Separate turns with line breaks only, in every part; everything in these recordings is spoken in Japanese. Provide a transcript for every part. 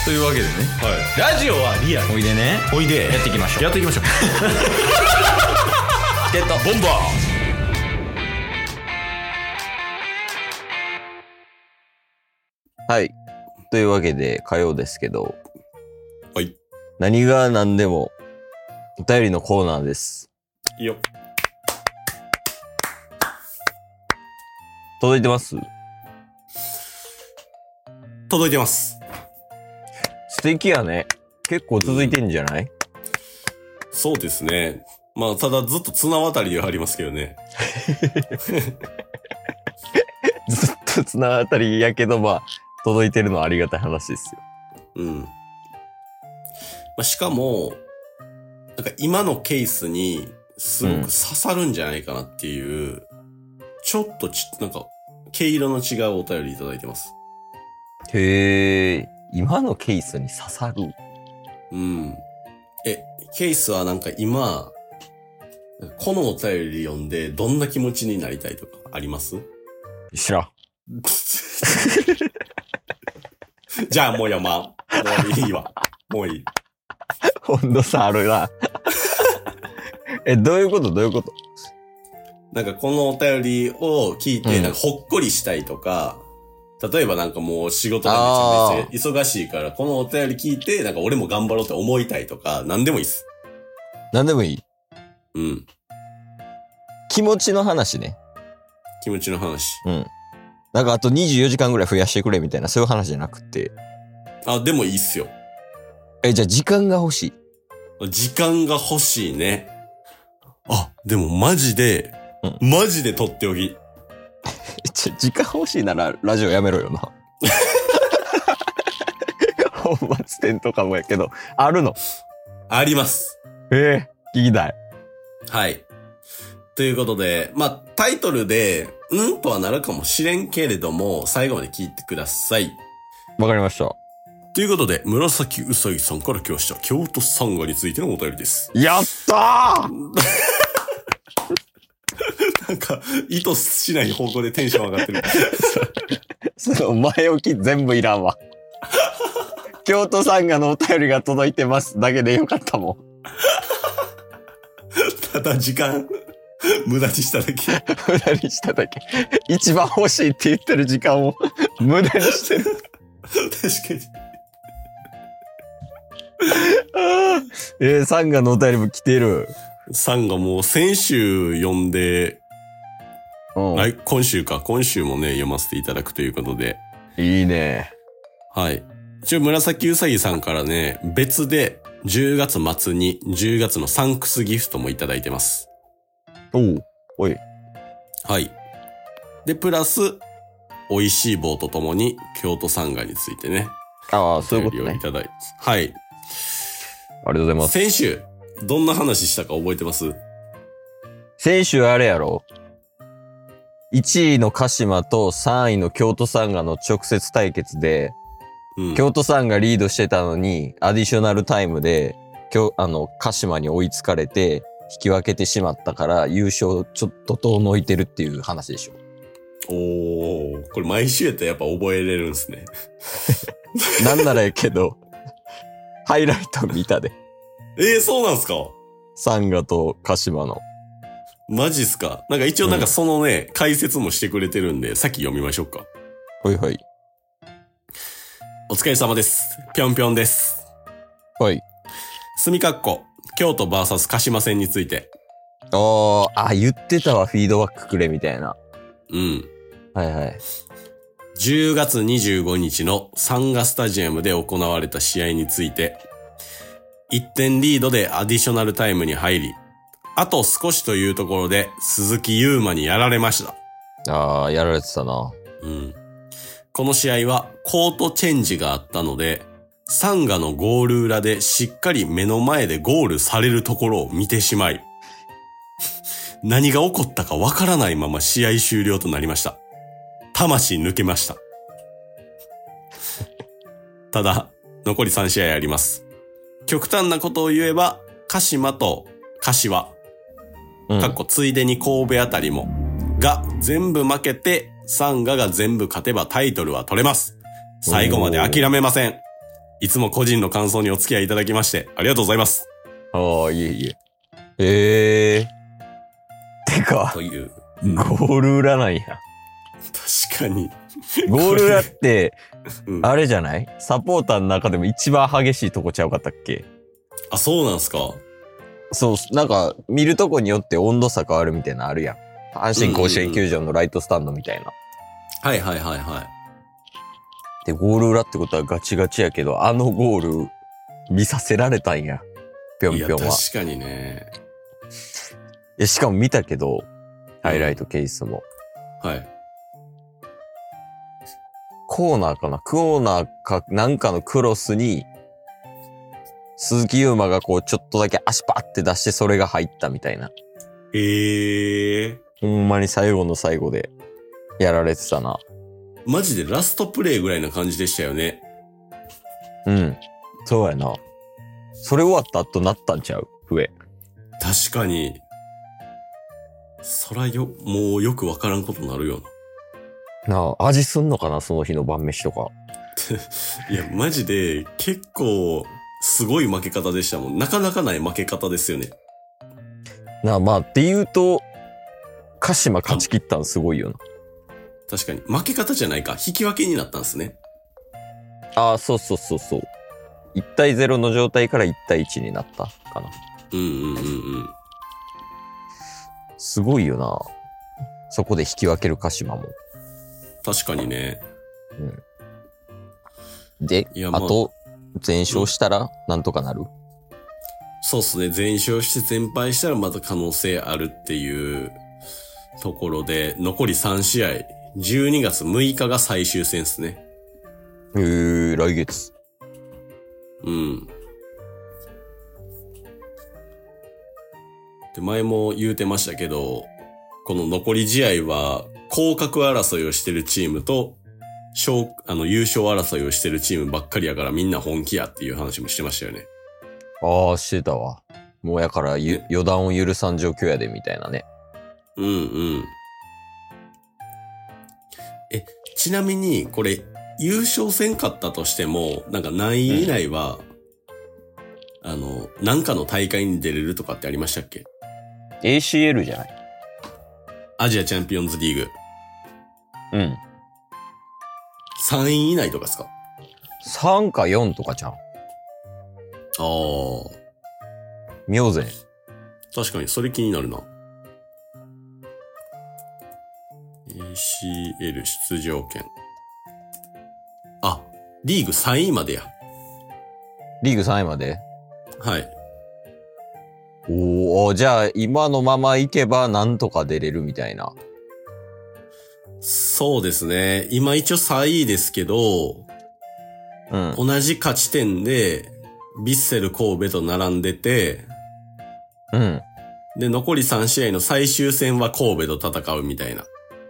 というわけでね、
はい、ラジオはリアル。
おいでね、
おいで
やっていきましょう。
やっていきましょう。
ゲットボンバ
ー。はい。というわけで、火曜ですけど。
はい。
何が何でも、お便りのコーナーです。
いいよ。
届いてます？
届いてます。
素敵やね。結構続いてんじゃない？
そうですね。まあ、ただずっと綱渡りではありますけどね。
ずっと綱渡りやけど、まあ、届いてるのはありがたい話ですよ。
うん。まあ、しかも、なんか今のケースにすごく刺さるんじゃないかなっていう、ちょっとなんか、毛色の違うお便りいただいてます。
へー。今のケースに刺さる？
うん。ケースはなんか今、このお便り読んでどんな気持ちになりたいとかあります？
知らん。
じゃあもう読まん。もういいわ。もういい。
温度差あるな。どういうこと？
なんかこのお便りを聞いて、なんかほっこりしたいとか、例えばなんかもう仕事がめちゃめちゃ忙しいから、このお便り聞いて、なんか俺も頑張ろうって思いたいとか、なんでもいいっす。
なんでもいい？
うん。
気持ちの話ね。
気持ちの話。
うん。なんかあと24時間ぐらい増やしてくれみたいな、そういう話じゃなくて。
あ、でもいいっすよ。
じゃあ時間が欲しい。
時間が欲しいね。あ、でもマジでとっておき。
時間欲しいならラジオやめろよな。本末転とかもやけど、あるの？
あります。
聞きたい。
はい。ということで、まあ、タイトルで、とはなるかもしれんけれども、最後まで聞いてください。
わかりました。
ということで、紫うさぎさんから来ました、京都サンガについてのお便りです。
やったー
なんか、意図しない方向でテンション上がってる。
その前置き全部いらんわ。京都サンガのお便りが届いてますだけでよかったもん。
ただ時間、無駄にしただけ。
無駄にしただけ。一番欲しいって言ってる時間を無駄にしてる。
確か
に。サンガのお便りも来てる。
サンガもう先週読んで、今週もね、読ませていただくということで。
いいね。
はい。一応紫うさぎさんからね、別で10月末に10月のサンクスギフトもいただいてます。
おい。
はい。で、プラス、美味しい棒とともに京都サンガについてね。
ああ、そういうことね。
いただいて。はい。あり
がとうございます。
先週、どんな話したか覚えてます？
先週あれやろ。1位の鹿島と3位の京都サンガの直接対決で、京都サンガリードしてたのに、アディショナルタイムで、鹿島に追いつかれて、引き分けてしまったから、優勝ちょっと遠のいてるっていう話でしょ。
これ毎週やったらやっぱ覚えれるんすね。
なんならやけど、ハイライト見たで。
そうなんすか？
サンガと鹿島の。
マジっすか？なんか一応なんかそのね、解説もしてくれてるんで、さっき読みましょうか。
はいはい。
お疲れ様です。ぴょんぴょんです。
はい。
墨かっこ、京都 VS 鹿島戦について。
言ってたわ、フィードバックくれみたいな。
うん。
はいはい。
10月25日のサンガスタジアムで行われた試合について、1点リードでアディショナルタイムに入り、あと少しというところで鈴木優馬にやられました。
やられてたな。
うん。この試合はコートチェンジがあったので、サンガのゴール裏でしっかり目の前でゴールされるところを見てしまい、何が起こったかわからないまま試合終了となりました。魂抜けました。ただ、残り3試合あります。極端なことを言えば、鹿島と柏、ついでに神戸あたりも、が全部負けて、サンガが全部勝てばタイトルは取れます。最後まで諦めません。 いつも個人の感想にお付き合いいただきましてありがとうございます。
ああ、いえいえ。てか、
という。
ゴール裏なんや。
確かに。
ゴール裏って、
うん、
あれじゃない？サポーターの中でも一番激しいとこちゃうかったっけ？
あ、そうなんすか？
そう、なんか、見るとこによって温度差変わるみたいなのあるやん。阪神甲子園球場のライトスタンドみたいな。
はいはいはいはい。
で、ゴール裏ってことはガチガチやけど、あのゴール見させられたんや。ぴょんぴょんは。
いや、確かにね。
しかも見たけど、ハイライトケースも。
はい。
コーナーかなんかのクロスに、鈴木優馬がこうちょっとだけ足パって出してそれが入ったみたいな。ほんまに最後の最後でやられてたな。
マジでラストプレイぐらいな感じでしたよね。
うん。そうやな。それ終わった後なったんちゃう？上。
確かに。そらもうよくわからんことになるよ
なあ、味すんのかなその日の晩飯とか。
な。いや、マジで結構すごい負け方でしたもん。なかなかない負け方ですよね。
なあ、まあって言うと、鹿島勝ち切ったんすごいよな。
確かに。負け方じゃないか。引き分けになったんですね。
ああ、そう。1対0の状態から1対1になったかな。
うん。
すごいよな。そこで引き分ける鹿島も。
確かにね。
うん。で、
あ
と、全勝したらなんとかなる？
そうっすね。全勝して全敗したらまた可能性あるっていうところで、残り3試合、12月6日が最終戦ですね。
来月。
うん。で、前も言うてましたけど、この残り試合は、降格争いをしてるチームと、優勝争いをしてるチームばっかりやからみんな本気やっていう話もしてましたよね。
ああ、してたわ。もうやから予断を許さん状況やで、みたいなね。
うん。ちなみに、これ、優勝せんかったとしても、なんか何位以内は、なんかの大会に出れるとかってありましたっけ？
ACL じゃない？
アジアチャンピオンズリーグ。
うん。
3位以内とかですか
？3か4とかじゃん。
ああ。
見ようぜ。
確かに、それ気になるな。ACL 出場権。あ、リーグ3位までや。
リーグ3位まで？
はい。
おー、じゃあ今のまま行けばなんとか出れるみたいな。
そうですね。今一応3位ですけど、
うん。
同じ勝ち点で、ヴィッセル神戸と並んでて、
うん。
で、残り3試合の最終戦は神戸と戦うみたいな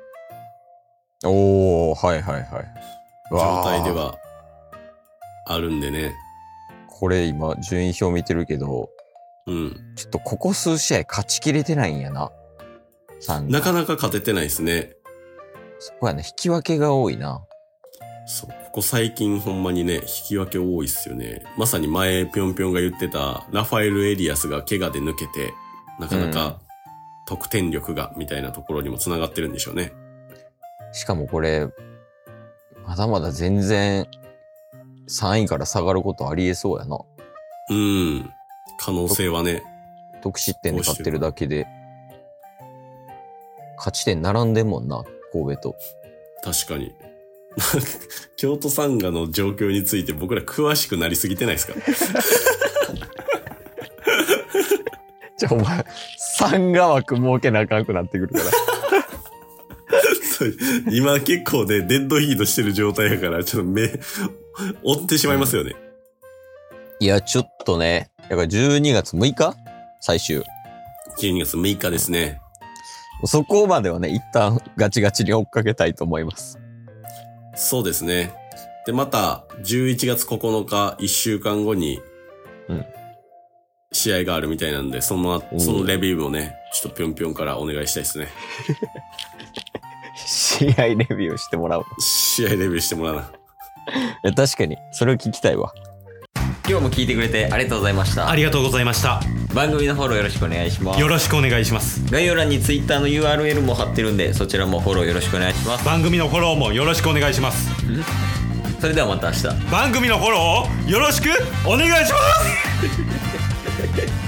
おー、はい。
状態ではあるんでね。
これ今順位表見てるけど、
うん。
ちょっとここ数試合勝ちきれてないんやな。
なかなか勝ててないですね。
そこやな、引き分けが多いな。
そう、ここ最近ほんまにね、引き分け多いっすよね。まさに前、ぴょんぴょんが言ってた、ラファエル・エリアスが怪我で抜けて、なかなか得点力が、みたいなところにも繋がってるんでしょうね。
しかもこれ、まだまだ全然3位から下がることありえそうやな。
可能性はね。
得失点で勝ってるだけで。勝ち点並んでんもんな、神戸と。
確かに。京都サンガの状況について僕ら詳しくなりすぎてないですか？
お前、サンガ枠設けなあかんくなってくるから。
今結構ね、デッドヒートしてる状態やから、ちょっと追ってしまいますよね。
いや、ちょっとね、だから12月6日最終。
12月6日ですね。
そこまではね、一旦ガチガチに追っかけたいと思います。
そうですね。で、また、11月9日、1週間後に、試合があるみたいなんで、そのレビューもね、ちょっとぴょんぴょんからお願いしたいですね。
試合レビューしてもらおう。
試合レビューしてもらうな。
確かに、それを聞きたいわ。 今日も聞いてくれてありがとうございました。
ありがとうございました。
番組のフォローよろしくお願いします。
よろしくお願いします。
概要欄に Twitter の URL も貼ってるんで、そちらもフォローよろしくお願いします。
番組のフォローもよろしくお願いします。
それではまた明日。
番組のフォローをよろしくお願いします